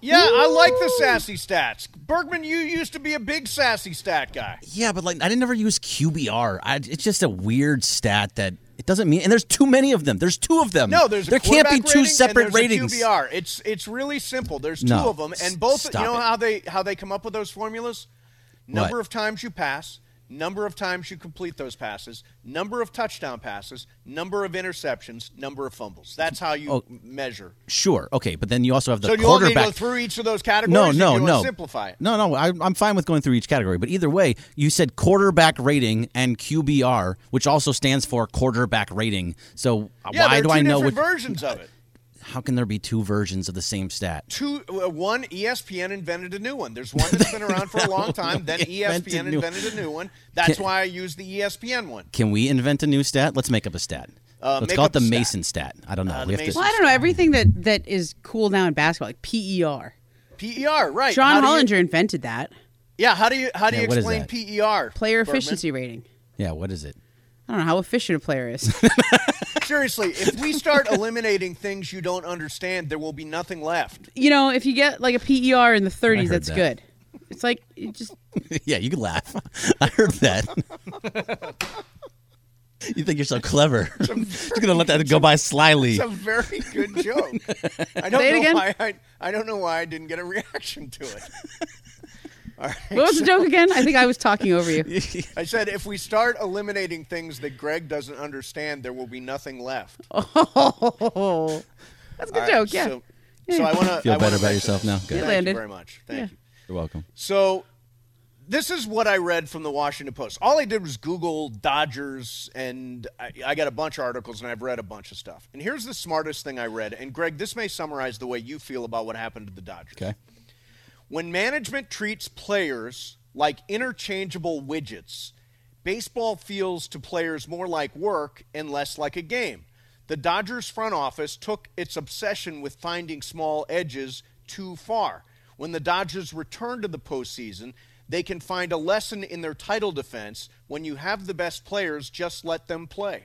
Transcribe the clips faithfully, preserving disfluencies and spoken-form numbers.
Yeah, I like the sassy stats. Bergman, you used to be a big sassy stat guy. Yeah, but like I didn't never use Q B R. I, it's just a weird stat that it doesn't mean. And there's too many of them. There's two of them. No, there's a there can't be two rating separate and there's ratings. A Q B R. It's it's really simple. There's two No, of them, and both. stop You know it. how they how they come up with those formulas? Number What? of times you pass, number of times you complete those passes, number of touchdown passes, number of interceptions, number of fumbles. That's how you Oh. measure. Sure, okay, but then you also have the So do you want me to quarterback. go through each of those categories? No, or do no, you want no. to simplify it. No, no, I, I'm fine with going through each category. But either way, you said quarterback rating and Q B R, which also stands for quarterback rating. So Yeah, why there are do two I know different what? versions of it. How can there be two versions of the same stat? Two, uh, one, E S P N invented a new one. There's one that's been around for a long time. Then E S P N Invented new- invented a new one. That's Can- why I use the E S P N one. Can we invent a new stat? Let's make up a stat. Uh, Let's make call up it the a stat. Mason stat. I don't know. Uh, the we have to. Mason Well, I don't know. Everything that, that is cool now in basketball, like P E R. P E R, right? John How do you- Hollinger invented that. Yeah, how do you how do Yeah, you what is explain that? P E R? Player Bergman? efficiency rating. Yeah, what is it? I don't know how efficient a player is. Seriously, if we start eliminating things you don't understand, there will be nothing left. You know, if you get like a P E R in the thirties, heard that's that. good. It's like it just Yeah, you can laugh. I heard that. You think you're so clever. Just gonna let that go by slyly. It's a very good joke. I don't Say it know again? why I, I don't know why I didn't get a reaction to it. All right. what was the joke again? I think I was talking over you. I said if we start eliminating things that Greg doesn't understand, there will be nothing left. Oh, that's a good All right, joke. Yeah. So, so I want to Feel better about yourself now? Good. Thank landed. you very much. Thank Yeah. you. You're welcome. So this is what I read from the Washington Post. All I did was Google Dodgers, and I, I got a bunch of articles, and I've read a bunch of stuff. And here's the smartest thing I read. And, Greg, this may summarize the way you feel about what happened to the Dodgers. Okay. When management treats players like interchangeable widgets, baseball feels to players more like work and less like a game. The Dodgers front office took its obsession with finding small edges too far. When the Dodgers return to the postseason, they can find a lesson in their title defense. When you have the best players, just let them play.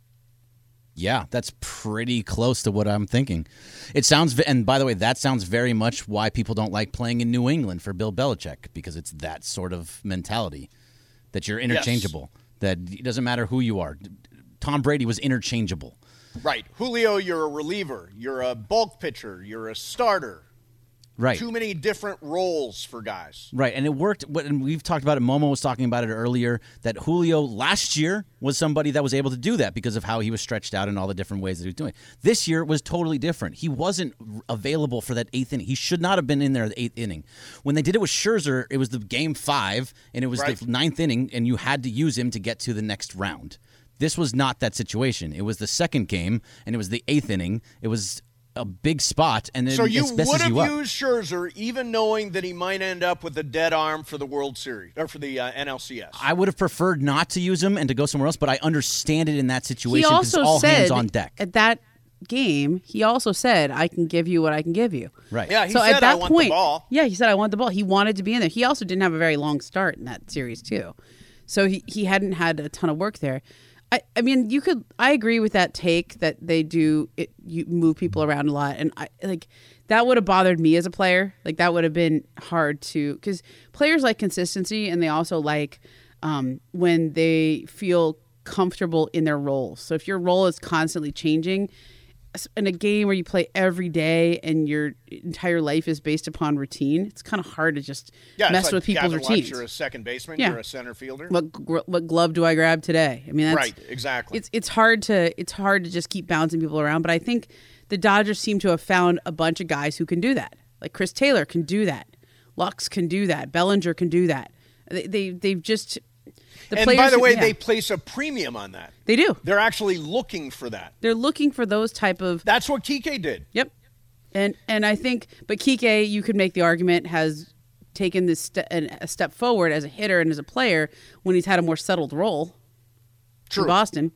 Yeah, that's pretty close to what I'm thinking. It sounds, v- and by the way, that sounds very much why people don't like playing in New England for Bill Belichick, because it's that sort of mentality that you're interchangeable, that it doesn't matter who you are. Tom Brady was interchangeable. Right. Julio, you're a reliever. You're a bulk pitcher. You're a starter. Right. Too many different roles for guys. Right, and it worked. And we've talked about it. Momo was talking about it earlier, that Julio last year was somebody that was able to do that because of how he was stretched out and all the different ways that he was doing it. This year was totally different. He wasn't available for that eighth inning. He should not have been in there the eighth inning. When they did it with Scherzer, it was the game five, and it was Right. the ninth inning, and you had to use him to get to the next round. This was not that situation. It was the second game, and it was the eighth inning. It was a big spot, and then So you it messes would have you up. used Scherzer even knowing that he might end up with a dead arm for the World Series or for the uh, N L C S. I would have preferred not to use him and to go somewhere else, but I understand it in that He situation because also it's all said hands on deck. at that game, he also said, "I can give you what I can give you." Right. Yeah, he so said, at that I want point, the ball. yeah, he said, "I want the ball." He wanted to be in there. He also didn't have a very long start in that series too, so he he hadn't had a ton of work there. I, I mean, you could. I agree with that take that they do. It, you move people around a lot, and I like that would have bothered me as a player. Like that would have been hard to because players like consistency, and they also like um, when they feel comfortable in their roles. So if your role is constantly changing in a game where you play every day and your entire life is based upon routine, it's kind of hard to just Yeah, mess it's like with people's Gavin Lux, routines. You're a second baseman. Yeah. You're a center fielder. What gr- what glove do I grab today? I mean, that's, Right, exactly. It's it's hard to it's hard to just keep bouncing people around. But I think the Dodgers seem to have found a bunch of guys who can do that. Like Chris Taylor can do that. Lux can do that. Bellinger can do that. They, they they've just the and players by the who- way, yeah, they place a premium on that. they do. They're actually looking for that. They're looking for those type of That's what Kike did. Yep. And and I think, but Kike, you could make the argument, has taken this ste- an, a step forward as a hitter and as a player when he's had a more settled role True. in Boston.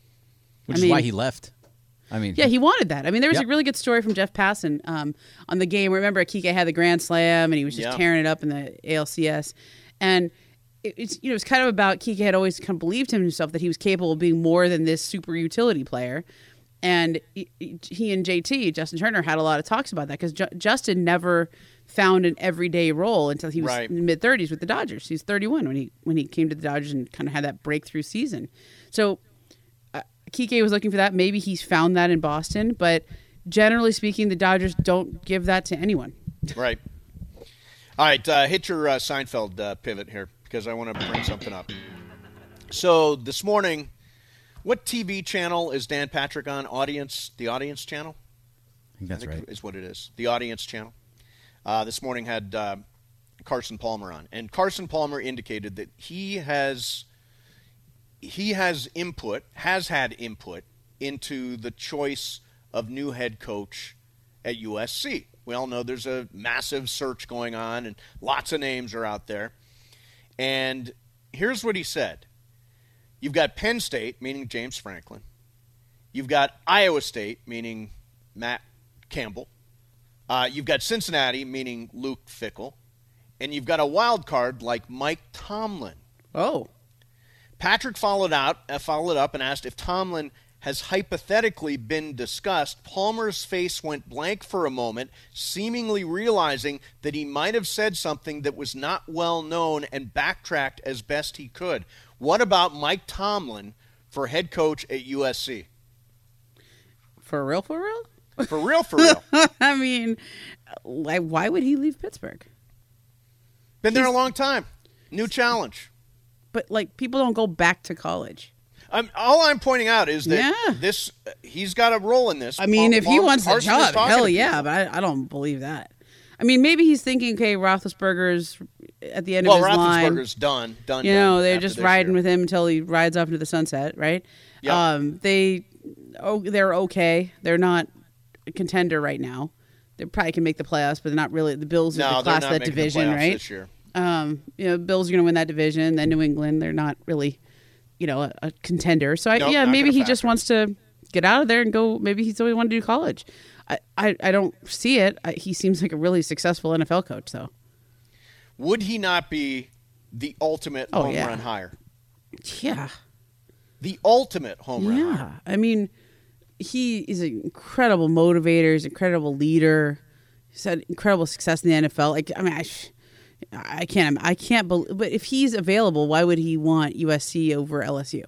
Which I is mean- why he left. I mean, Yeah, he wanted that. I mean, there was Yep. a really good story from Jeff Passan um, on the game. Remember, Kike had the grand slam and he was just Yeah. tearing it up in the A L C S, and it, it's you know it's kind of about Kike had always kind of believed in himself that he was capable of being more than this super utility player. And he, he and J T, Justin Turner, had a lot of talks about that because Ju- Justin never found an everyday role until he was Right. in the mid thirties with the Dodgers. He's thirty-one when he when he came to the Dodgers and kind of had that breakthrough season. So uh, Kike was looking for that. Maybe he's found that in Boston, but generally speaking, the Dodgers don't give that to anyone. Right. All right, uh, hit your uh, Seinfeld uh, pivot here because I want to bring something up. So this morning, what T V channel is Dan Patrick on? Audience, the Audience channel? I think that's I think right. is what it is. The Audience channel. Uh, this morning had uh, Carson Palmer on, and Carson Palmer indicated that he has he has input, has had input into the choice of new head coach at U S C. We all know there's a massive search going on, and lots of names are out there. And here's what he said. You've got Penn State, meaning James Franklin. You've got Iowa State, meaning Matt Campbell. Uh, you've got Cincinnati, meaning Luke Fickell. And you've got a wild card like Mike Tomlin. Oh. Patrick followed out, uh, followed up and asked if Tomlin has hypothetically been discussed. Palmer's face went blank for a moment, seemingly realizing that he might have said something that was not well known, and backtracked as best he could. What about Mike Tomlin for head coach at U S C? For real, for real? For real, for real. I mean, like, why would he leave Pittsburgh? Been there a He's- long time. New challenge. But, like, people don't go back to college. I'm, all I'm pointing out is that Yeah. this he's got a role in this. I mean, Paul- if he Paul- wants the Carson is job, talking hell to yeah, people. but I, I don't believe that. I mean, maybe he's thinking, okay, Roethlisberger's at the end Well, of his line. Roethlisberger's done. Done. You done know, they're after just this riding year. with him until he rides off into the sunset, right? Yeah. Um, they, oh, they're okay. They're not a contender right now. They probably can make the playoffs, but they're not really. The Bills No, are the they're class not of that making the division, playoffs right? this year. Um, you know, Bills are going to win that division. Then New England, they're not really, you know, a, a contender. So I, Nope, yeah, not maybe gonna he just factor. wants to get out of there and go. Maybe he's always wanted to do college. I, I, I don't see it. I, he seems like a really successful N F L coach, though. Would he not be the ultimate Oh, home yeah. run hire? Yeah, The ultimate home run yeah. hire. I mean, he is an incredible motivator. He's an incredible leader. He's had incredible success in the N F L. Like, I mean, I, I can't, I can't believe. But if he's available, why would he want U S C over L S U?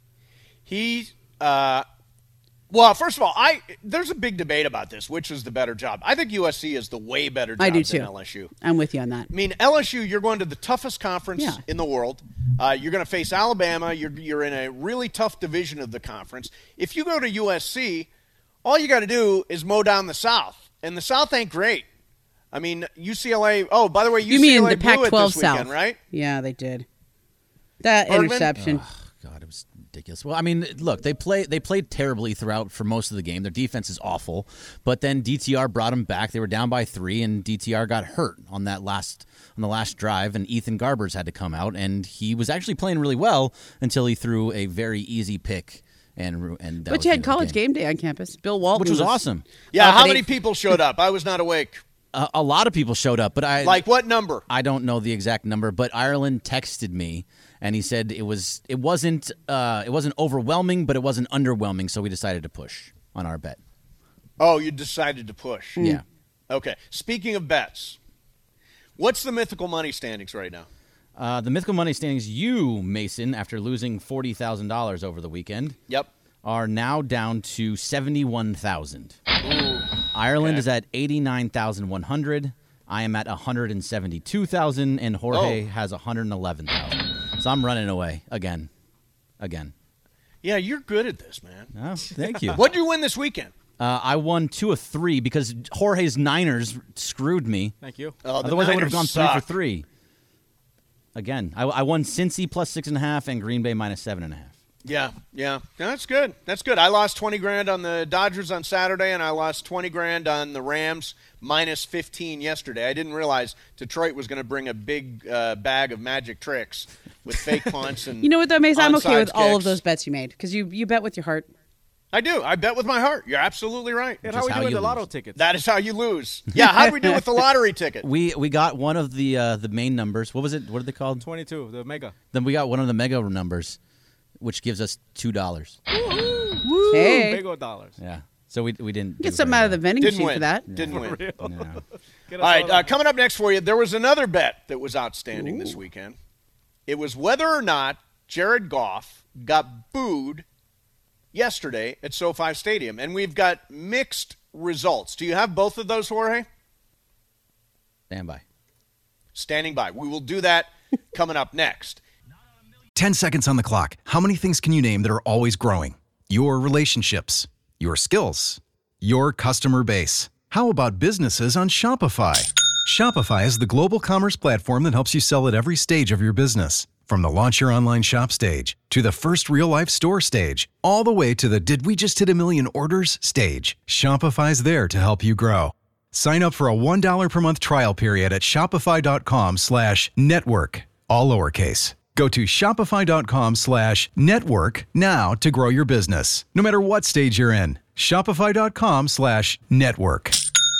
He, uh, well, first of all, I there's a big debate about this. Which is the better job? I think U S C is the way better job I do than too. L S U. I'm with you on that. I mean, L S U, you're going to the toughest conference Yeah. in the world. Uh, you're going to face Alabama. You're you're in a really tough division of the conference. If you go to U S C, all you got to do is mow down the South, and the South ain't great. I mean, U C L A. Oh, by the way, U C L A You mean the blew Pac it twelve this South, weekend, right? Yeah, they did. That Bergman? interception. God, it was ridiculous. Well, I mean, look, they play they played terribly throughout for most of the game. Their defense is awful, but then D T R brought them back. They were down by three, and D T R got hurt on that last on the last drive, and Ethan Garbers had to come out, and he was actually playing really well until he threw a very easy pick, and and that But was you the had end of the college game, game day on campus. Bill Walton, which was awesome. Yeah. Up How at many eight- people showed up? I was not awake. A, a lot of people showed up, but I Like what number? I don't know the exact number, but Ireland texted me and he said it was it wasn't uh, it wasn't overwhelming, but it wasn't underwhelming, so we decided to push on our bet. Oh, you decided to push. Yeah. Okay. Speaking of bets, what's the mythical money standings right now? Uh, the mythical money standings, you, Mason, after losing forty thousand dollars over the weekend, Yep. are now down to seventy-one thousand. Ireland Okay. is at eighty-nine thousand one hundred. I am at one hundred seventy-two thousand, and Jorge Oh. has one hundred eleven thousand. So I'm running away again. Again. Yeah, you're good at this, man. Oh, thank you. What'd you win this weekend? Uh, I won two of three because Jorge's Niners screwed me. Thank you. Oh, the Otherwise, I would have gone Niners three suck. for three. Again, I, I won Cincy plus six and a half and Green Bay minus seven and a half. Yeah, yeah. No, that's good. That's good. I lost twenty grand on the Dodgers on Saturday, and I lost twenty grand on the Rams minus fifteen yesterday. I didn't realize Detroit was going to bring a big uh, bag of magic tricks with fake punts and You know what, though, Mason? I'm okay onside with all of kicks. those bets you made because you, you bet with your heart. I do. I bet with my heart. You're absolutely right. And Just how we how doing you the lotto lose. tickets? That is how you lose. Yeah, how do we do with the lottery ticket? We we got one of the uh, the main numbers. What was it? What are they called? twenty-two, the mega. Then we got one of the mega numbers, which gives us two dollars. Hey. Big old dollars. Yeah. So we we didn't Get do something very out of the well. vending Didn't machine win. for that. Didn't win. No. All right, uh, coming up next for you, there was another bet that was outstanding this weekend. It was whether or not Jared Goff got booed yesterday at SoFi Stadium, and we've got mixed results. Do you have both of those, Jorge? Stand by. Standing by. We will do that coming up next. ten seconds on the clock. How many things can you name that are always growing? Your relationships, your skills, your customer base. How about businesses on Shopify? Shopify is the global commerce platform that helps you sell at every stage of your business. From the launch your online shop stage to the first real-life store stage, all the way to the did we just hit a million orders stage. Shopify's there to help you grow. Sign up for a one dollar per month trial period at shopify.com slash network, all lowercase. Go to shopify.com slash network now to grow your business, no matter what stage you're in. Shopify.com slash network.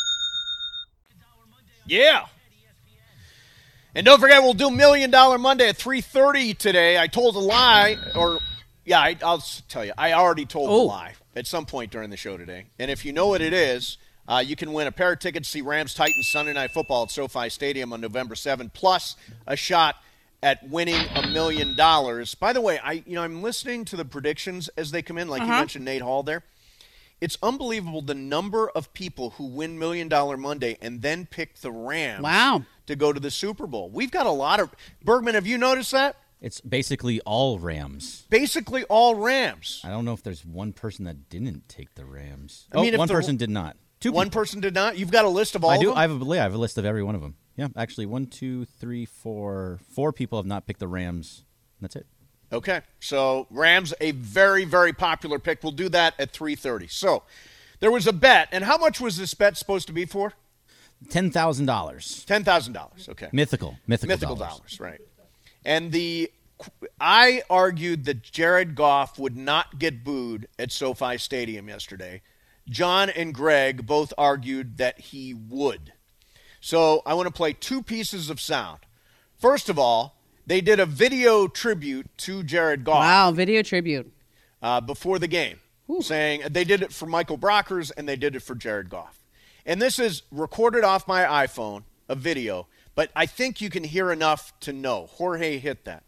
Yeah. And don't forget, we'll do Million Dollar Monday at three thirty today. I told a lie, or, yeah, I, I'll tell you, I already told Oh. a lie at some point during the show today. And if you know what it is, uh, you can win a pair of tickets to see Rams-Titans Sunday Night Football at SoFi Stadium on November seventh, plus a shot at winning a million dollars. By the way, I you know I'm listening to the predictions as they come in, like Uh-huh. you mentioned Nate Hall there. It's unbelievable the number of people who win Million Dollar Monday and then pick the Rams Wow. to go to the Super Bowl. We've got a lot of Bergman, have you noticed that? It's basically all Rams. Basically all Rams. I don't know if there's one person that didn't take the Rams. I mean, oh, if one the- person did not. Two One people. person did not. You've got a list of all I of do. them? I have a yeah, I have a list of every one of them. Yeah, actually, one, two, three, four, four people have not picked the Rams. That's it. Okay, so Rams, a very, very popular pick. We'll do that at three thirty. So there was a bet, and how much was this bet supposed to be for? Ten thousand dollars. ten thousand dollars, okay. Mythical, mythical, Mythical dollars. dollars, right. And the I argued that Jared Goff would not get booed at SoFi Stadium yesterday. John and Greg both argued that he would. So I want to play two pieces of sound. First of all, they did a video tribute to Jared Goff Wow, video tribute. uh, before the game, saying they did it for Michael Brockers and they did it for Jared Goff. And this is recorded off my iPhone, a video, but I think you can hear enough to know. Jorge, hit that.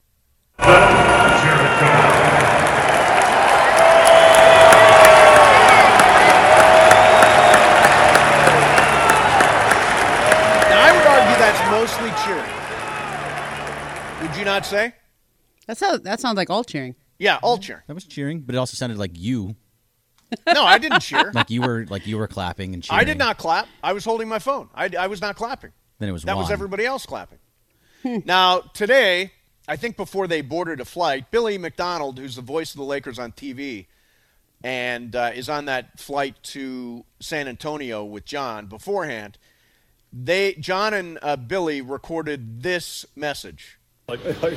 Jared Goff. Now, I would argue that's mostly cheering. Would you not say? That sounds, that sounds like all cheering. Yeah, all cheering. That was cheering, but it also sounded like you, No, I didn't cheer. like you were, like you were clapping and cheering. I did not clap. I was holding my phone. I, I was not clapping. Then it was That was Juan. everybody else clapping. Now, today, I think before they boarded a flight, Billy McDonald, who's the voice of the Lakers on T V, and uh, is on that flight to San Antonio with John beforehand, they John and uh, Billy recorded this message. All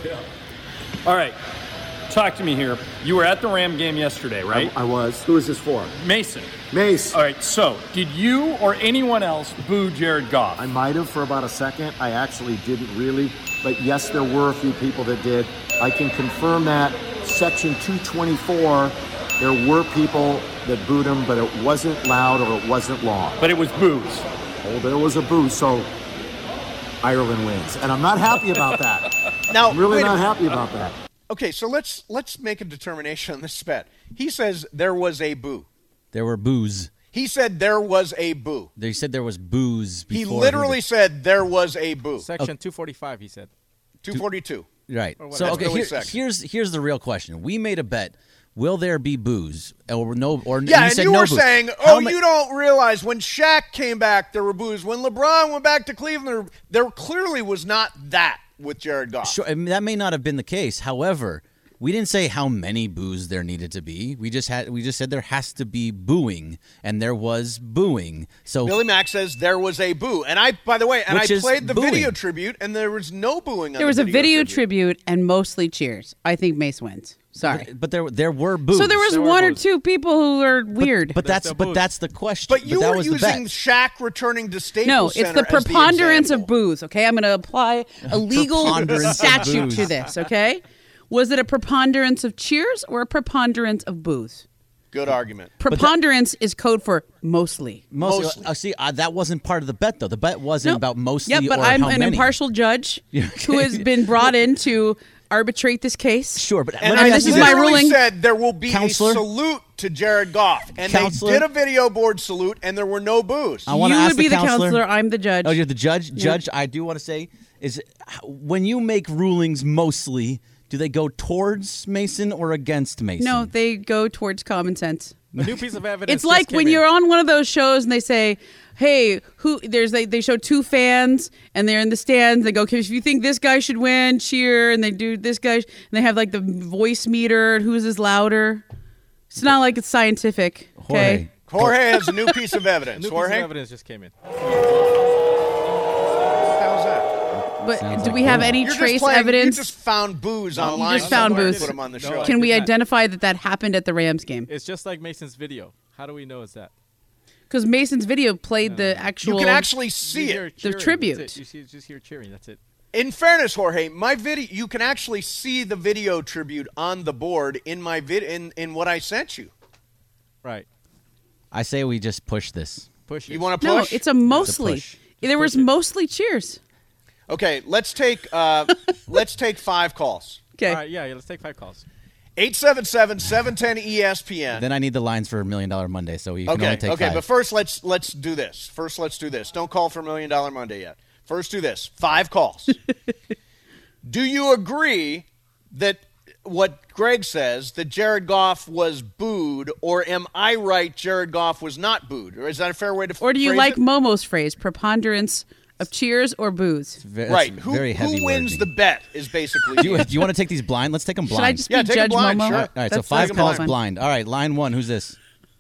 right, talk to me here. You were at the Ram game yesterday, right? I was. Who is this for? Mason. Mace. All right, so did you or anyone else boo Jared Goff? I might have for about a second. I actually didn't really. But yes, there were a few people that did. I can confirm that. Section two twenty-four, there were people that booed him, but it wasn't loud or it wasn't long. But it was boos. Oh, there was a boo, so Ireland wins. And I'm not happy about that. Now, I'm really wait a not minute. happy about that. Okay, so let's let's make a determination on this bet. He says there was a boo. There were boos. He said there was a boo. They said there was booze. He Before literally said there was a boo. Section two forty-five, he said. two forty-two. Right. Or So That's okay, Billy's here- section. here's here's the real question. We made a bet. Will there be booze or no? Or Yeah, you and said you no were booze. saying, How oh, ma- you don't realize when Shaq came back, there were boos. When LeBron went back to Cleveland, there, there clearly was not that with Jared Goff. Sure, I mean, that may not have been the case. However, we didn't say how many boos there needed to be. We just had we just said there has to be booing, and there was booing. So Billy Mack says there was a boo. And I, by the way, and Which I is played the booing. video tribute, and there was no booing on There was the a video tribute. tribute and mostly cheers. I think Mace wins. Sorry. but there there were boos. So there was There were one or boos. two people who are weird. But There's that's still but boos. that's the question. But you that were was the using bet. Shaq returning to Staples no, it's Center the as preponderance example. of booze. Okay, I'm going to apply a legal Preponderance of statute booze. to this. Okay, was it a preponderance of cheers or a preponderance of booze? Good argument. Preponderance is code for mostly. Mostly. Mostly. Uh, see, uh, that wasn't part of the bet, though. The bet wasn't No. about mostly Yeah, but or I'm how an many. impartial judge who has been brought in to arbitrate this case. Sure, but And let me I ask this you is this. my literally ruling. said there will be Counselor? a salute to Jared Goff. And Counselor? they did a video board salute, and there were no boos. I want to You ask would be the counselor. counselor. I'm the judge. Oh, you're the judge. Judge, I do want to say is h- when you make rulings, mostly do they go towards Mason or against Mason? No, they go towards common sense. A new piece of evidence. It's like just when came you're in. on one of those shows and they say, "Hey, who?" There's like they show two fans and they're in the stands. They go, "Okay, if you think this guy should win, cheer." And they do this guy, and they have like the voice meter. Whose is louder? It's not like it's scientific. Okay. Jorge. Jorge has a new piece of A evidence. new piece of Jorge? evidence just came in. What the hell's that? But Sounds do like we have booze. any You're trace just playing, evidence? You just found booze online. just found somewhere and booze. Put them on the No, show. I Can we did not. identify that that happened at the Rams game? It's just like Mason's video. How do we know it's that? Because Mason's video played the You actual. can actually You see hear it. cheering, tribute. that's it. You see, just hear cheering. That's it. In fairness, Jorge, my video, you can actually see the video tribute on the board in my vid in, in what I sent you. Right. I say we just push this. Push it. You want to No, push? it's a mostly. push. There was push it. mostly cheers. Okay, let's take uh, let's take five calls. Okay. All right. Yeah, yeah. Let's take five calls. eight seven seven, seven one zero, E S P N. Then I need the lines for Million Dollar Monday, so you can Okay, only take okay, five. but first let's let's do this. First let's do this. Don't call for Million Dollar Monday yet. First do this. Five calls. Do you agree that what Greg says, that Jared Goff was booed, or am I right, Jared Goff was not booed? Or is that a fair way to Or do you phrase like it? Momo's phrase, preponderance of cheers or booze? Ve- that's Right. Who, very heavy who wins wording. the bet is basically Do you, do you want to take these blind? Let's take them blind. Should I just Yeah, be take a Judge blind, Momo? sure. All right, so That's- five that's calls fun. blind. All right, line one. Who's this?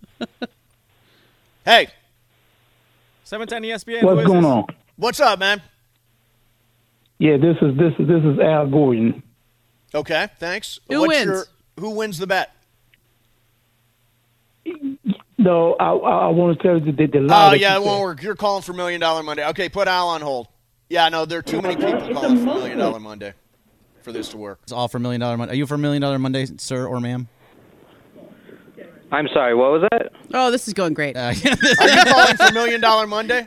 Hey, seven ten E S P N. Who What's is going this? on? what's up, man? Yeah, this is this is this is Al Gordon. Okay, thanks. Who What's wins? Your, who wins the bet? No, I I, I want to tell you that the Oh, lie that yeah, you it won't said. work. You're calling for Million Dollar Monday. Okay, put Al on hold. Yeah, no, there are too many people calling for Million Dollar Monday for this to work. It's all for Million Dollar Monday. Are you for Million Dollar Monday, sir or ma'am? I'm sorry, what was that? Oh, this is going great. Uh, Are you calling for Million Dollar Monday?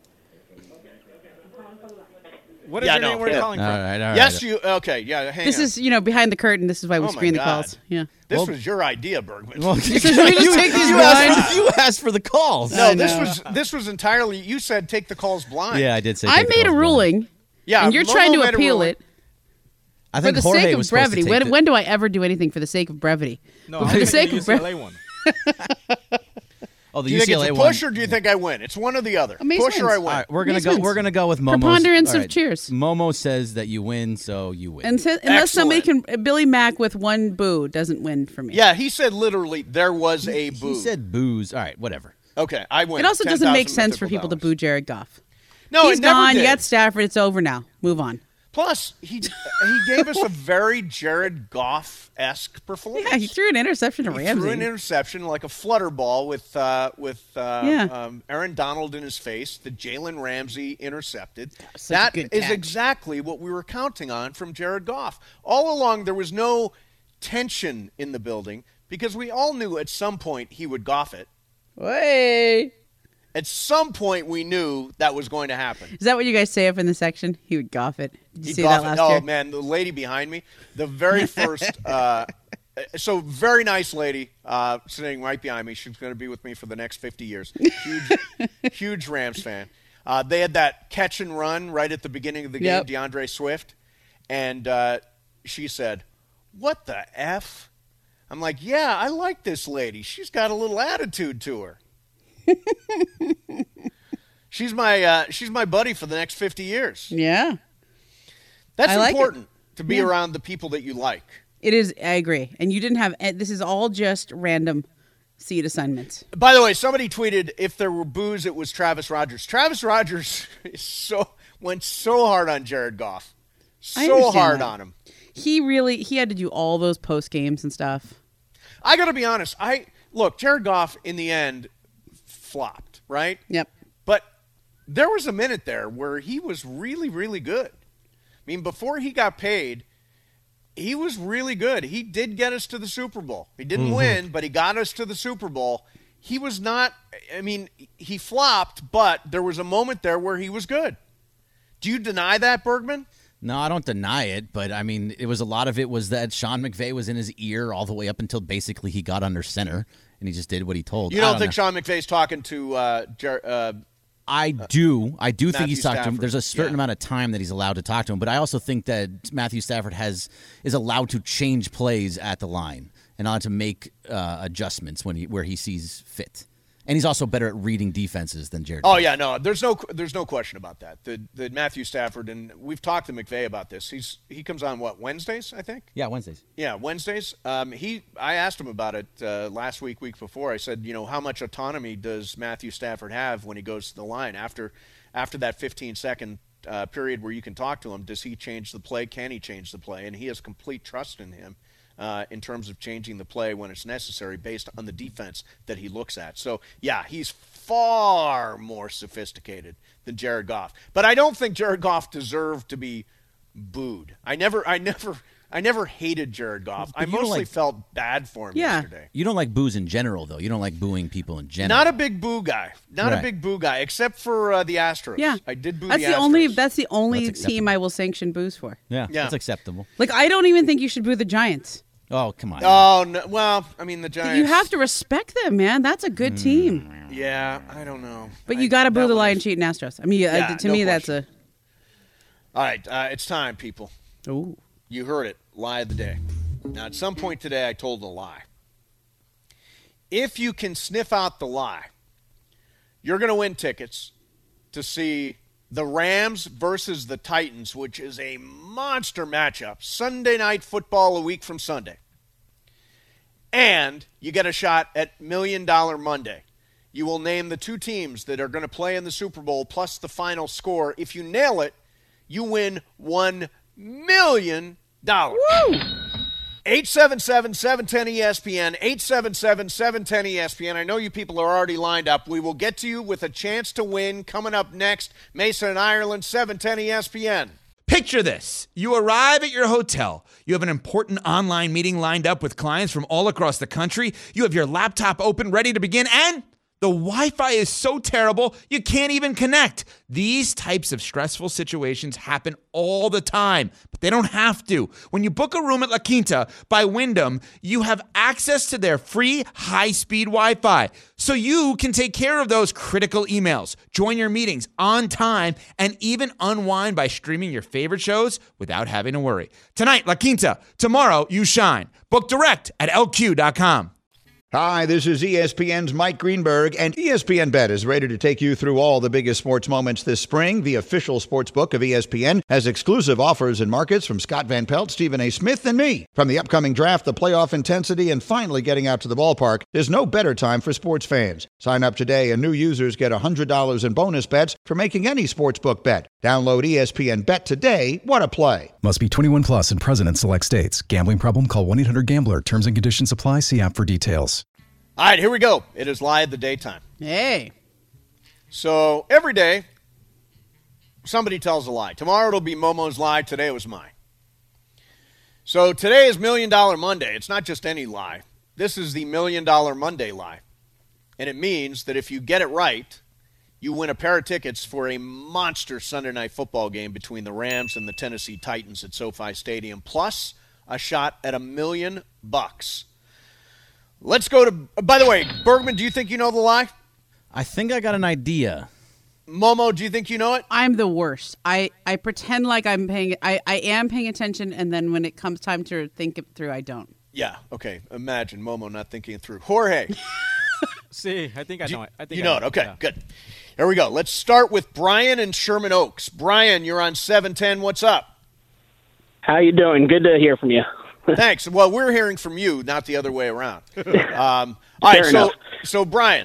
What is Yeah, your no. name? Where are you Yeah. calling all from? right, all right. Yes, you. Okay, yeah, hang This on. is, you know, behind the curtain. This is why we Oh, my screen the God. calls. Yeah. This Well- was your idea, Bergman. Well, Should we just take these you, blind? asked for, you asked for the calls. no, I this know. was this was entirely. You said take the calls blind. Yeah, I did say. I take the made a calls blind. ruling, yeah. and you're Momo trying to made a appeal ruling. it. I For think the Jorge sake was of supposed brevity. to take When, the- when do I ever do anything for the sake of brevity? No, But I'm for the taking sake the of brevity. U C L A one. Oh, the Do you think U C L A it's a one. push, or do you think I win? It's one or the other. Mace Push or wins. I win. All right, we're gonna Mace go. wins. We're gonna go with Momo's. Preponderance all of right. cheers. Momo says that you win, so you win. And so, unless somebody Excellent. can, Billy Mack with one boo doesn't win for me. Yeah, he said literally there was a boo. He said booze. All right, whatever. Okay, I win. It also doesn't make ten thousand sense for mythical people to dollars. boo Jared Goff. No, He's it never gone. did. You got Stafford. It's over now. Move on. Plus, he he gave us a very Jared Goff esque performance. Yeah, he threw an interception to He Ramsey. threw an interception like a flutter ball with uh, with uh, Yeah. um, Aaron Donald in his face that Jalen Ramsey intercepted. Such a That good is catch. exactly what we were counting on from Jared Goff. All along, there was no tension in the building because we all knew at some point he would Goff it. Hey. At some point, we knew that was going to happen. Is that what you guys say up in the section? He would Goff it. Did you He'd see Goff that it. last Oh year? man, the lady behind me, the very first. Uh, so very nice lady uh, sitting right behind me. She's going to be with me for the next fifty years. Huge, huge Rams fan. Uh, they had that catch and run right at the beginning of the game, Yep. DeAndre Swift, and uh, she said, "What the f?" I'm like, "Yeah, I like this lady. She's got a little attitude to her." She's my uh, she's my buddy for the next fifty years. Yeah. That's I like it. important to be Yeah. around the people that you like. It is. I agree. And you didn't have. eh, This is all just random seat assignments. By the way, somebody tweeted if there were boos, it was Travis Rogers. Travis Rogers is so went so hard on Jared Goff, I so understand hard that. on him. He really. He had to do all those post games and stuff. I got to be honest. I look, Jared Goff in the end flopped, right? Yep. But there was a minute there where he was really, really good. I mean, before he got paid, he was really good. He did get us to the Super Bowl. He didn't Mm-hmm. win, but he got us to the Super Bowl. He was not, I mean, he flopped, but there was a moment there where he was good. Do you deny that, Bergman? No, I don't deny it, but I mean, it was a lot of it was that Sean McVay was in his ear all the way up until basically he got under center, and he just did what he told. You don't, I think know. Sean McVay's talking to uh, Jer- uh I do. I do think Matthew he's talked to him. Stafford. There's a certain Yeah. amount of time that he's allowed to talk to him, but I also think that Matthew Stafford has is allowed to change plays at the line and allowed to make uh, adjustments when he where he sees fit. And he's also better at reading defenses than Jared. Oh Goff. yeah, no, there's no there's no question about that. The the Matthew Stafford, and we've talked to McVay about this. He's he comes on what, Wednesdays, I think? Yeah, Wednesdays. Yeah, Wednesdays. Um, he I asked him about it uh, last week, week before. I said, you know, how much autonomy does Matthew Stafford have when he goes to the line after after that fifteen second uh, period where you can talk to him? Does he change the play? Can he change the play? And he has complete trust in him. Uh, in terms of changing the play when it's necessary based on the defense that he looks at. So, yeah, he's far more sophisticated than Jared Goff. But I don't think Jared Goff deserved to be booed. I never I never I never hated Jared Goff. But I you don't mostly like- felt bad for him Yeah. yesterday. You don't like boos in general, though. You don't like booing people in general. Not a big boo guy. Not Right. a big boo guy, except for uh, the Astros. Yeah, I did boo That's the the Astros. only. That's the only That's team acceptable. I will sanction boos for. Yeah, Yeah. that's acceptable. Like I don't even think you should boo the Giants. Oh, come on. Oh, no, well, I mean, the Giants. You have to respect them, man. That's a good team. Yeah, I don't know. But I- you got to boo that the one Lion is- Cheat and Astros. I mean, uh, Yeah, to no me, question. that's All right, uh, it's time, people. a. Ooh. You heard it. Lie of the day. Now, at some point today, I told a lie. If you can sniff out the lie, you're going to win tickets to see the Rams versus the Titans, which is a monster matchup. Sunday night football a week from Sunday. And you get a shot at Million Dollar Monday. You will name the two teams that are going to play in the Super Bowl plus the final score. If you nail it, you win one million dollars. eight seven seven, seven one zero, E S P N, eight seven seven, seven one zero, E S P N. I know you people are already lined up. We will get to you with a chance to win coming up next. Mason and Ireland, seven one zero, E S P N. Picture this. You arrive at your hotel. You have an important online meeting lined up with clients from all across the country. You have your laptop open, ready to begin, and the Wi-Fi is so terrible, you can't even connect. These types of stressful situations happen all the time, but they don't have to. When you book a room at La Quinta by Wyndham, you have access to their free high-speed Wi-Fi, so you can take care of those critical emails, join your meetings on time, and even unwind by streaming your favorite shows without having to worry. Tonight, La Quinta. Tomorrow, you shine. Book direct at L Q dot com. Hi, this is E S P N's Mike Greenberg, and E S P N Bet is ready to take you through all the biggest sports moments this spring. The official sports book of E S P N has exclusive offers and markets from Scott Van Pelt, Stephen A. Smith, and me. From the upcoming draft, the playoff intensity, and finally getting out to the ballpark, there's no better time for sports fans. Sign up today, and new users get one hundred dollars in bonus bets for making any sportsbook bet. Download E S P N Bet today. What a play. Must be twenty-one plus and present in select states. Gambling problem? Call one eight hundred gambler. Terms and conditions apply. See app for details. All right, here we go. It is Lie of the Daytime. Hey. So every day, somebody tells a lie. Tomorrow it'll be Momo's lie. Today it was mine. So today is Million Dollar Monday. It's not just any lie. This is the Million Dollar Monday lie. And it means that if you get it right, you win a pair of tickets for a monster Sunday night football game between the Rams and the Tennessee Titans at SoFi Stadium, plus a shot at a million bucks. Let's go to, by the way, Bergman, do you think you know the lie? I think I got an idea. Momo, do you think you know it? I'm the worst. I, I pretend like I'm paying. I, I am paying attention, and then when it comes time to think it through, I don't. Yeah, okay. Imagine Momo not thinking it through. Jorge. See, I think I know it. I think you I know know it. Okay, yeah. good. Here we go. Let's start with Brian in Sherman Oaks. Brian, you're on seven ten. What's up? How you doing? Good to hear from you. Thanks. Well, we're hearing from you, not the other way around. Um, all right, Fair so enough. so Brian,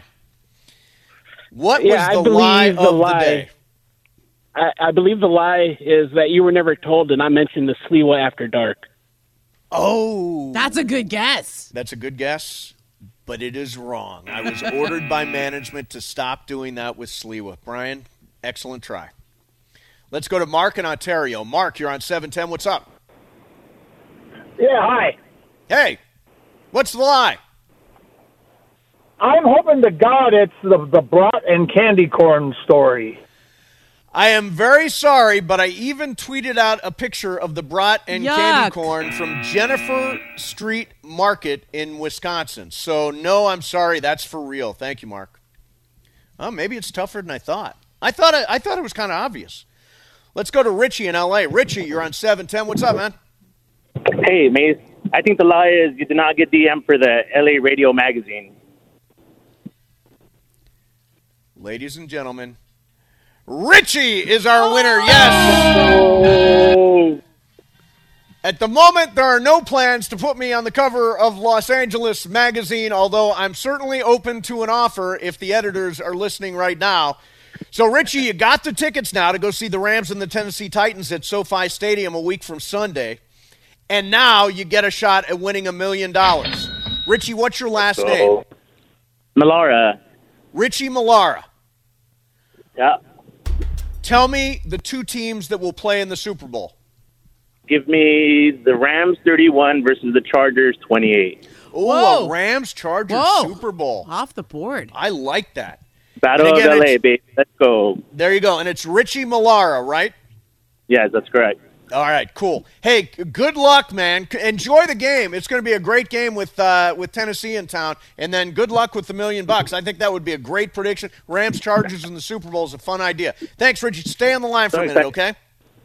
what Yeah, I was the lie believe the of lie- the day? I, I believe the lie is that you were never told, and I mentioned the Sliwa After Dark. Oh, That's a good guess. that's a good guess, but it is wrong. I was ordered by management to stop doing that with Sliwa. Brian, excellent try. Let's go to Mark in Ontario. Mark, you're on seven ten. What's up? Yeah, hi. Hey, what's the lie? I'm hoping to God it's the, the brat and candy corn story. I am very sorry, but I even tweeted out a picture of the brat and Yuck. candy corn from Jennifer Street Market in Wisconsin. So, no, I'm sorry. That's for real. Thank you, Mark. Oh, maybe it's tougher than I thought. I thought it, I thought it was kind of obvious. Let's go to Richie in L A. Richie, you're on seven ten. What's up, man? Hey, Mace. I think the lie is you did not get D M for the L A Radio magazine. Ladies and gentlemen, Richie is our winner. Yes. At the moment, there are no plans to put me on the cover of Los Angeles Magazine, although I'm certainly open to an offer if the editors are listening right now. So, Richie, you got the tickets now to go see the Rams and the Tennessee Titans at SoFi Stadium a week from Sunday. And now you get a shot at winning a million dollars. Richie, what's your last So, name? Malara. Richie Malara. Yeah. Tell me the two teams that will play in the Super Bowl. Give me the Rams thirty-one versus the Chargers twenty-eight. Oh, a Rams-Chargers Whoa. Super Bowl. Off the board. I like that. Battle And of again, L A, it's- baby. Let's go. There you go. And it's Richie Malara, right? Yes, that's correct. All right, cool. Hey, c- good luck, man. C- Enjoy the game. It's going to be a great game with uh, with Tennessee in town. And then good luck with the million bucks. I think that would be a great prediction. Rams Chargers in the Super Bowl is a fun idea. Thanks, Richie. Stay on the line for a minute, okay?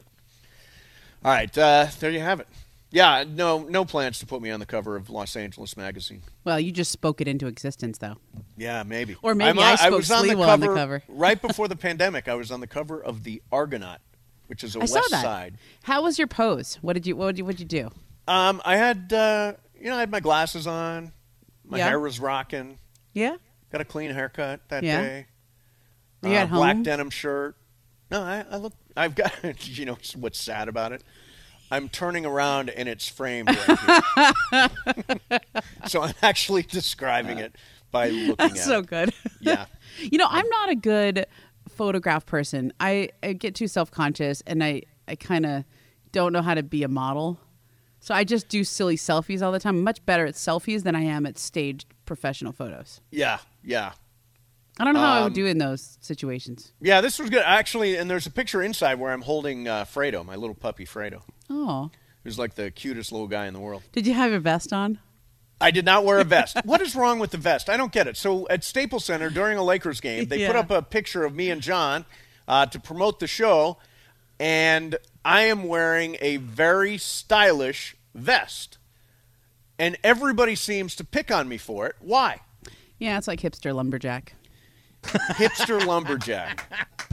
All right, uh, there you have it. Yeah, no, no plans to put me on the cover of Los Angeles Magazine. Well, you just spoke it into existence, though. Yeah, maybe. Or maybe I'm, I uh, spoke was on the Sliwa cover, on the cover. right before the pandemic. I was on the cover of the Argonaut, which is a I West saw that. Side. How was your pose? What did you? What did you? What did you do? Um, I had, uh, you know, I had my glasses on. My Yeah. hair was rocking. Yeah. Got a clean haircut that Yeah. day. You uh, at black home? denim shirt. No, I, I look. I've got. You know what's sad about it? I'm turning around and it's framed right here. So I'm actually describing it by looking That's at so it. good. Yeah. You know, I'm not a good photograph person. I, I get too self-conscious, and I, I kind of don't know how to be a model. So I just do silly selfies all the time. I'm much better at selfies than I am at staged professional photos. Yeah. Yeah. I don't know how I Um, would do in those situations. Yeah, this was good. Actually, and there's a picture inside where I'm holding uh, Fredo, my little puppy Fredo, Oh. who's like the cutest little guy in the world. Did you have your vest on? I did not wear a vest. What is wrong with the vest? I don't get it. So at Staples Center during a Lakers game, they put Yeah. up a picture of me and John uh, to promote the show, and I am wearing a very stylish vest. And everybody seems to pick on me for it. Why? Yeah, it's like hipster lumberjack. Hipster lumberjack.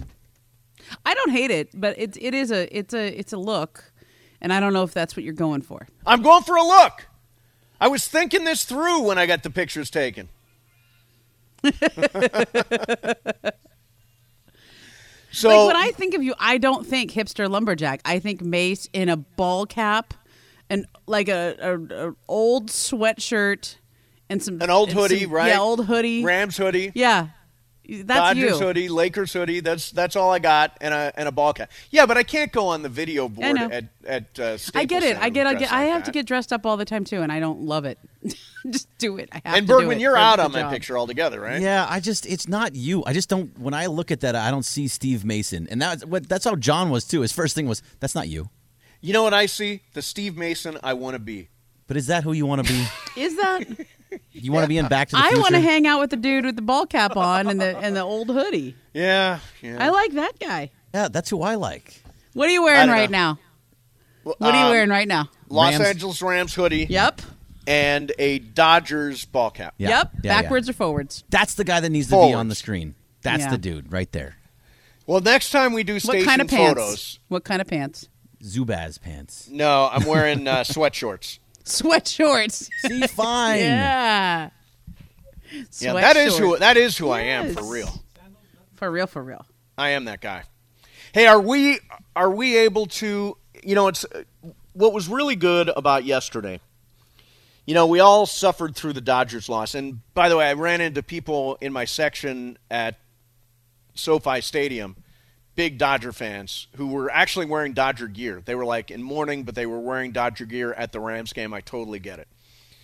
I don't hate it, but it's it is a it's a it's a look, and I don't know if that's what you're going for. I'm going for a look. I was thinking this through when I got the pictures taken. So like when I think of you, I don't think hipster lumberjack. I think Mace in a ball cap, and like a, a, a old sweatshirt, and some an old and hoodie, some- right? Yeah, old hoodie. Rams hoodie. Yeah, that's Dodgers you. hoodie, Lakers hoodie. That's that's all I got, and a and a ball cap. Yeah, but I can't go on the video board know. at at uh, Staples I get it. Center I get. I dressed get. I like have to that. get dressed up all the time too, and I don't love it. Just do it. I have And to do Bergman, it you're for out the on my job. picture altogether, right? Yeah, I just it's not you. I just don't. When I look at that, I don't see Steve Mason, and that's what that's how John was too. His first thing was that's not you. You know what I see? The Steve Mason I want to be. But is that who you want to be? Is that? You want to be in Back to the I Future? want to hang out with the dude with the ball cap on and the and the old hoodie. Yeah, yeah. I like that guy. Yeah, that's who I like. What are you I wearing don't right know. now? What are you Um, wearing right now? Los Rams. Angeles Rams hoodie. Yep. And a Dodgers ball cap. Yeah. Yep. Yeah, Backwards or forwards? That's the guy that needs to be on Forwards. the screen. That's Yeah. the dude right there. Well, next time we do What station kind of pants? photos. What kind of pants? Zubaz pants. No, I'm wearing uh, sweatshorts. Sweat shorts. See, fine. Yeah. Yeah, Sweat that is who shorts. that is who I am Yes. for real. For real, for real. I am that guy. Hey, are we are we able to? You know, it's what was really good about yesterday. You know, we all suffered through the Dodgers loss, and by the way, I ran into people in my section at SoFi Stadium big Dodger fans who were actually wearing Dodger gear. They were like in mourning, but they were wearing Dodger gear at the Rams game. I totally get it.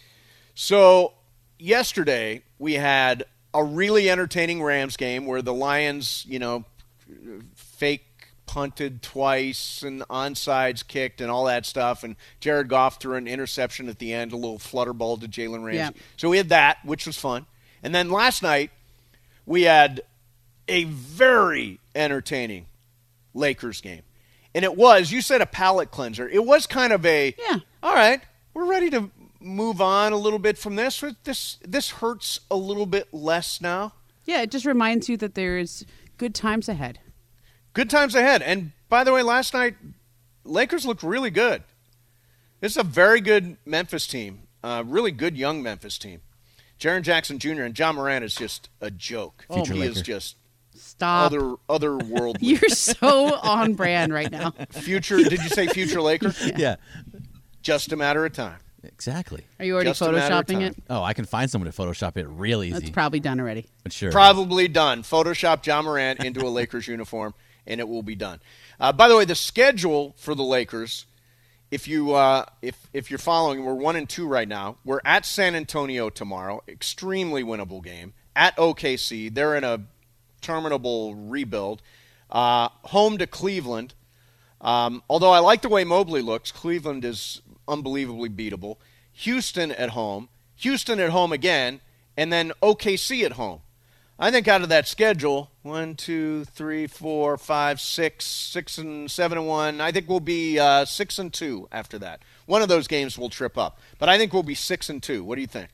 So yesterday we had a really entertaining Rams game where the Lions, you know, fake punted twice and onside kicked and all that stuff. And Jared Goff threw an interception at the end, a little flutter ball to Jalen Ramsey. Yeah. So we had that, which was fun. And then last night we had a very entertaining Lakers game. And it was, you said a palate cleanser. It was kind of a, yeah. all right, we're ready to move on a little bit from this. This this hurts a little bit less now. Yeah, it just reminds you that there's good times ahead. Good times ahead. And by the way, last night, Lakers looked really good. This is a very good Memphis team, uh, really good young Memphis team. Jaren Jackson Junior and John Morant is just a joke. Future he Laker. is just Stop. other otherworldly. You're so on brand right now. Future? Did you say future Laker? Yeah. yeah. Just a matter of time. Exactly. Are you already Just a matter of photoshopping time. it? Oh, I can find someone to Photoshop it real easy. That's probably done already. But sure. Probably done. Photoshop John Morant into a Lakers uniform, and it will be done. Uh, by the way, the schedule for the Lakers, if you uh, if if you're following, we're one and two right now. We're at San Antonio tomorrow, extremely winnable game. At O K C, they're in a terminable rebuild. Uh, home to Cleveland. Um, although I like the way Mobley looks, Cleveland is unbelievably beatable. Houston at home. Houston at home again, and then O K C at home. I think out of that schedule, one, two, three, four, five, six, six and seven and one. I think we'll be uh, six and two after that. One of those games will trip up, but I think we'll be six and two. What do you think?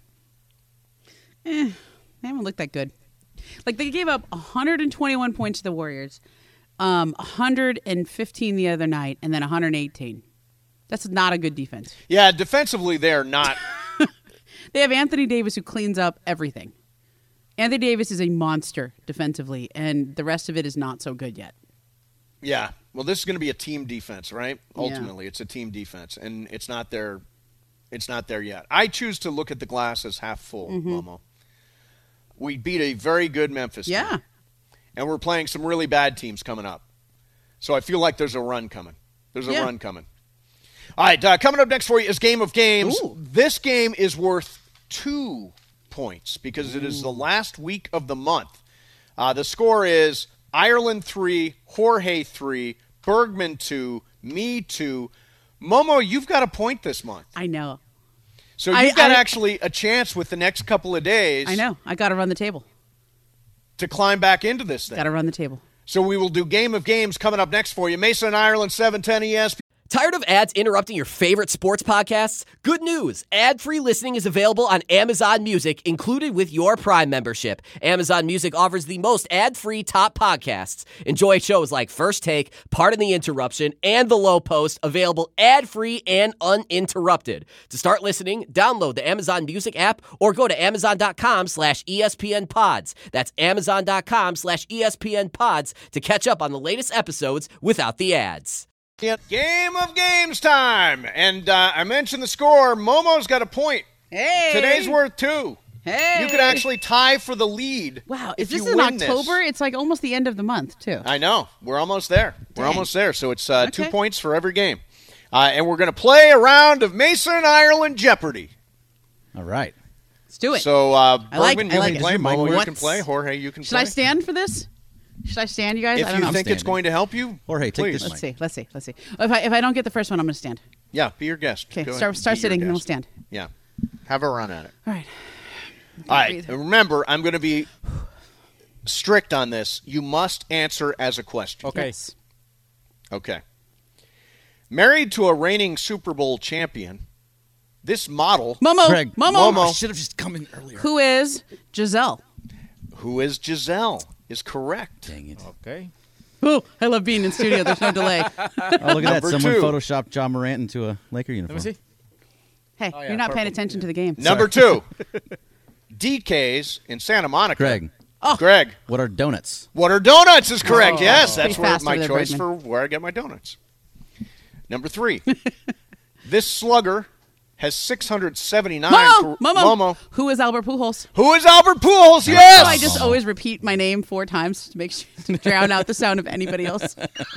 Eh, they haven't looked that good. Like they gave up one hundred twenty-one points to the Warriors, um, one hundred fifteen the other night, and then one hundred eighteen. That's not a good defense. Yeah, defensively they're not. They have Anthony Davis who cleans up everything. Anthony Davis is a monster defensively, and the rest of it is not so good yet. Yeah. Well, this is going to be a team defense, right? Yeah. Ultimately, it's a team defense, and it's not there. It's not there yet. I choose to look at the glass as half full, Mm-hmm. Momo. We beat a very good Memphis Yeah. team, and we're playing some really bad teams coming up. So I feel like there's a run coming. There's a Yeah. run coming. All right, uh, coming up next for you is Game of Games. Ooh. This game is worth two points because it is the last week of the month. Uh, the score is Ireland three, Jorge three, Bergman two, me two. Momo, you've got a point this month. I know. So you've I- got I- actually a chance with the next couple of days I know. I got to run the table. to climb back into this thing. Got to run the table. So we will do Game of Games coming up next for you. Mason and Ireland, seven ten E S P N. Tired of ads interrupting your favorite sports podcasts? Good news. Ad-free listening is available on Amazon Music, included with your Prime membership. Amazon Music offers the most ad-free top podcasts. Enjoy shows like First Take, Pardon the Interruption, and The Low Post, available ad-free and uninterrupted. To start listening, download the Amazon Music app or go to amazon.com slash ESPN pods. That's amazon.com slash ESPN pods to catch up on the latest episodes without the ads. Game of Games time. And uh, I mentioned the score. Momo's got a point. Hey. Today's worth two. Hey. You could actually tie for the lead. Wow. if Is this you in win October? This. It's like almost the end of the month, too. I know. We're almost there. We're Dang. almost there. So it's uh, two Okay. points for every game. Uh, and we're going to play a round of Mason and Ireland Jeopardy. All right. Let's do it. So, uh, I like Bergman, it. I you like can it. play. Momo, you What's- can play. Jorge, you can Should play. I stand for this? Should I stand, you guys? If I don't you know. think it's going to help you, Jorge, take please. this Let's see. Let's see. Let's see. If I if I don't get the first one, I'm going to stand. Yeah, be your guest. Okay. Go Start ahead. start Be your sitting, and then we'll guest. stand. Yeah. Have a run at it. All right. All right. And remember, I'm going to be strict on this. You must answer as a question. Okay. Yes. Okay. Married to a reigning Super Bowl champion, this model, Momo. Greg. Momo. Momo. I should have just come in earlier. Who is Giselle? who is Giselle, is correct. Dang it. Okay. Ooh, I love being in studio. There's no delay. Oh, look at that. Number Someone two. photoshopped John Morant into a Laker uniform. Let me see. Hey, Oh, yeah, you're not paying purple. attention to the game. Number two, D K's in Santa Monica. Greg, Oh. Greg, what are donuts? what are donuts is correct. Oh. Yes, Pretty that's where fast my over there, choice Bergman. for where I get my donuts. Number three, this slugger has six hundred seventy-nine. Momo, per- Momo. Momo. Who is Albert Pujols? Who is Albert Pujols? Yes. So I just always repeat my name four times to make sure to drown out the sound of anybody else.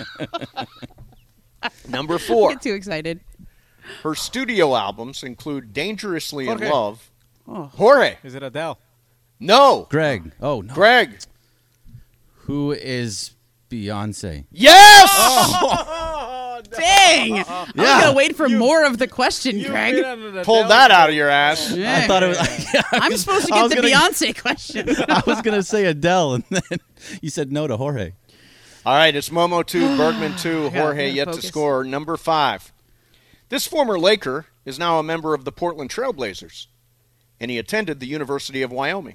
Number four. I get too excited. Her studio albums include Dangerously Jorge. in Love. Oh. Jorge. Is it Adele? No. Greg. Oh, no. Greg. Who is Beyonce? Yes! Oh, dang! I was Yeah. gonna wait for more of the question, Greg. Pulled that out of your ass. Yeah. I thought it was. Yeah, I I'm was- supposed to I get was the gonna- Beyonce question. I was going to say Adele, and then you said no to Jorge. All right, it's Momo two, Bergman two, got Jorge it. yet Focus. to score. Number five. This former Laker is now a member of the Portland Trailblazers, and he attended the University of Wyoming.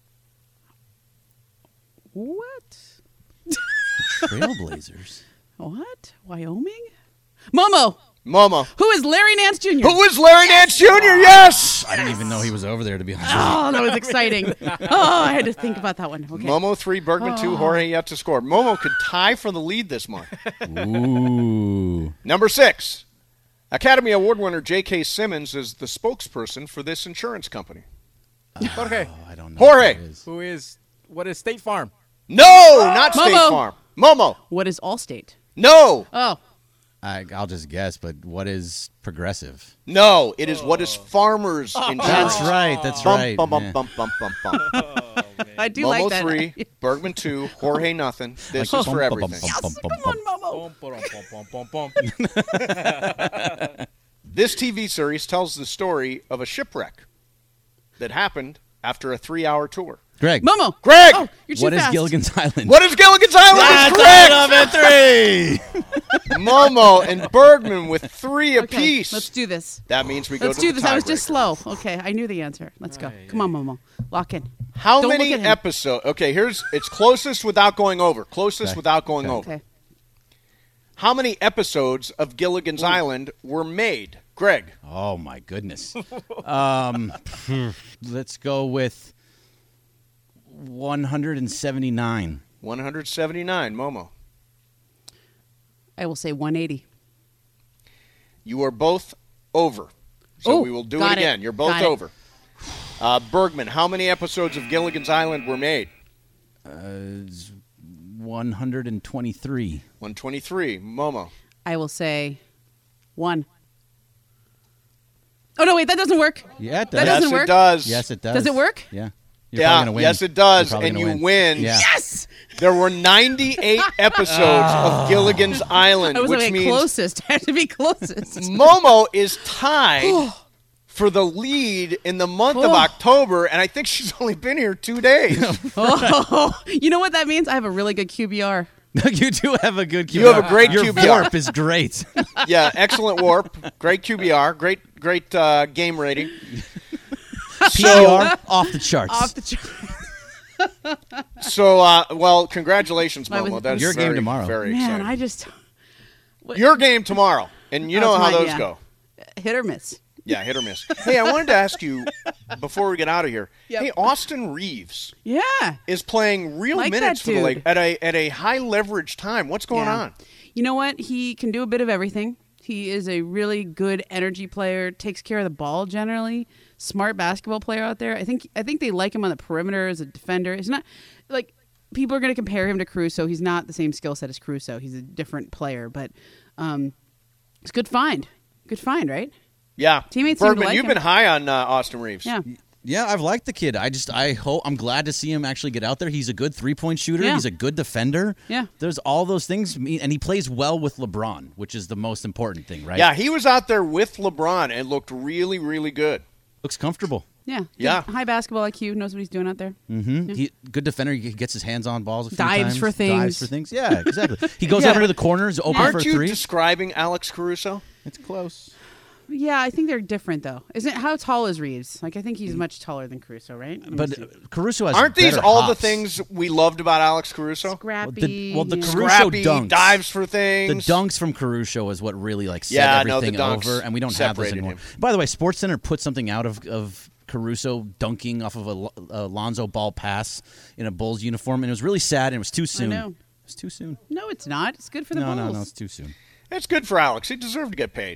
What? Trailblazers. What? Wyoming? Momo. Momo. Who is Larry Nance Junior? Who is Larry Nance Junior? Yes! I didn't even know he was over there, to be honest Oh, that was exciting. Oh, I had to think about that one. Okay. Momo three, Bergman two, Oh. Jorge yet to score. Momo could tie for the lead this month. with you. Ooh. Number six. Academy Award winner J K. Simmons is the spokesperson for this insurance company. Jorge. Oh, I don't know. Jorge. who it is. Who is, what is State Farm? No, not State Momo. Farm. Momo. What is Allstate? No. Oh, I, I'll just guess, but what is Progressive? No, it is what is Farmers Insurance. That's right. That's Bum, right. Bum, bum, yeah. bum, bum, bum, bum. I do Momo like that. three, Bergman two, Jorge nothing. This Like is bum, for bum, bum, everything. bum, bum, Come bum, on, Momo. Bum, bum, bum, bum, bum. This T V series tells the story of a shipwreck that happened after a three-hour tour. Greg. Momo. Greg! Oh, you're too What is fast. Gilligan's Island? What is Gilligan's Island? That's That's correct! three. Momo and Bergman with three Okay, apiece. let's do this. That means we go Let's to do the this. I was just tiebreaker. slow. Okay, I knew the answer. Let's go. Come on, Momo. Lock in. How Don't many look at him. episodes? Okay, here's it's closest without going over. Closest Okay. without going over. Okay. How many episodes of Gilligan's Island were made? Greg. Oh my goodness. um, let's go with one hundred seventy-nine. one hundred seventy-nine, Momo. I will say one eighty. You are both over. So Oh, we will do it got it. again. You're both Got it. over. Uh, Bergman, how many episodes of Gilligan's Island were made? Uh, one hundred twenty-three. one twenty-three. Momo. I will say one. Oh, no, wait, that doesn't work. Yeah, it does. That doesn't yes, work? it does. Yes, it does. Does it work? Yeah. You're yeah, probably gonna win. yes, it You're does. probably And gonna you win. Yeah. Yes! There were ninety-eight episodes of Gilligan's Island, I was which like means closest. I had to be closest. Momo is tied for the lead in the month of Oh. October, and I think she's only been here two days. Oh, you know what that means? I have a really good Q B R. You do have a good Q B You R. have a great Your Q B R. warp is great. Yeah, excellent warp, great Q B R, great great uh, game rating. P R off the charts. Off the chart. So, uh, well, congratulations, I was- Momo. That is Your game very, tomorrow. Very Man, exciting. I just Your game tomorrow, and you know That's how mine, those yeah. go. hit or miss. Yeah, hit or miss. Hey, I wanted to ask you before we get out of here. Yep. Hey, Austin Reeves Yeah. is playing real Like that minutes for the dude. Lake at a at a high leverage time. What's going Yeah. on? You know what? He can do a bit of everything. He is a really good energy player, takes care of the ball generally. Smart basketball player out there. I think I think they like him on the perimeter as a defender. He's not like people are going to compare him to Caruso. He's not the same skill set as Caruso. He's a different player, but um, it's a good find. Good find, right? Yeah, Teammates seem to Bergman, like you've him. been high on uh, Austin Reeves. Yeah. Yeah, I've liked the kid. I just, I hope, I'm glad to see him actually get out there. He's a good three-point shooter. Yeah. He's a good defender. Yeah. There's all those things, and he plays well with LeBron, which is the most important thing, right? Yeah, he was out there with LeBron and looked really, really good. Looks comfortable. Yeah. Good- Yeah. High basketball I Q, knows what he's doing out there. Mm-hmm. He, good defender. He gets his hands on balls a few Dives times. for things. Dives for things. Yeah, exactly. He goes Yeah. over to the corners, open Aren't for you three. describing Alex Caruso? It's close. Yeah, I think they're different though. Isn't how tall is Reeves? Like I think he's much taller than Caruso, right? Let me But see. uh, Caruso has Aren't these better all hops. the things we loved about Alex Caruso? Scrappy. Well, the yeah. Caruso Scrappy, dunks. dives for The things. dunks from Caruso is what really like set Yeah, no, the everything dunks over, and we don't have those separated anymore. him. By the way, SportsCenter put something out of, of Caruso dunking off of a, a Lonzo Ball pass in a Bulls uniform, and it was really sad, and it was too soon. know. It was too soon. No, it's not. It's good for the No, Bulls. no, no, it's too soon. It's good for Alex. He deserved to get paid. He did.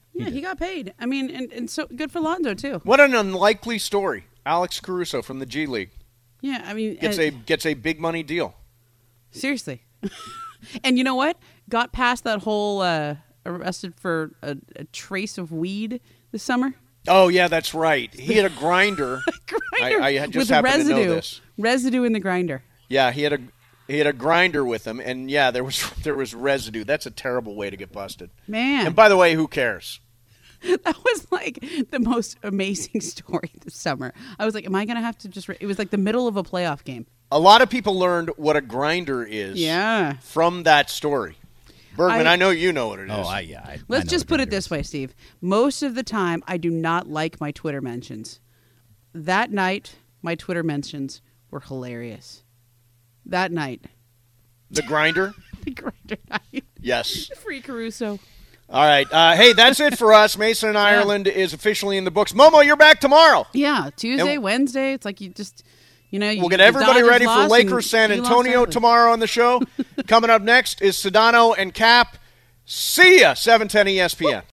Yeah, he, he got paid. I mean, and, and so good for Lonzo, too. What an unlikely story. Alex Caruso from the G League. Yeah, I mean. Gets uh, a gets a big money deal. Seriously. And you know what? Got past that whole uh, arrested for a, a trace of weed this summer. Oh, yeah, that's right. He had a grinder. grinder I, I just with happened residue. to know this. Residue in the grinder. Yeah, he had a he had a grinder with him, and yeah, there was there was residue. That's a terrible way to get busted. Man. And by the way, who cares? That was like the most amazing story this summer. I was like, am I going to have to just re-? It was like the middle of a playoff game. A lot of people learned what a grinder is yeah. from that story. Bergman, I, I know you know what it is. Oh, I, yeah. I, Let's I know just what put it this way, Steve. Most of the time, I do not like my Twitter mentions. That night, my Twitter mentions were hilarious. That night. The grinder? The grinder night. Yes. Free Caruso. All right. Uh, hey, that's it for us. Mason and Ireland yeah. is officially in the books. Momo, you're back tomorrow. Yeah, Tuesday, and Wednesday. It's like you just, you know. You, we'll get everybody ready for Lakers San you Antonio tomorrow on the show. Coming up next is Sedano and Cap. See ya, seven ten E S P N.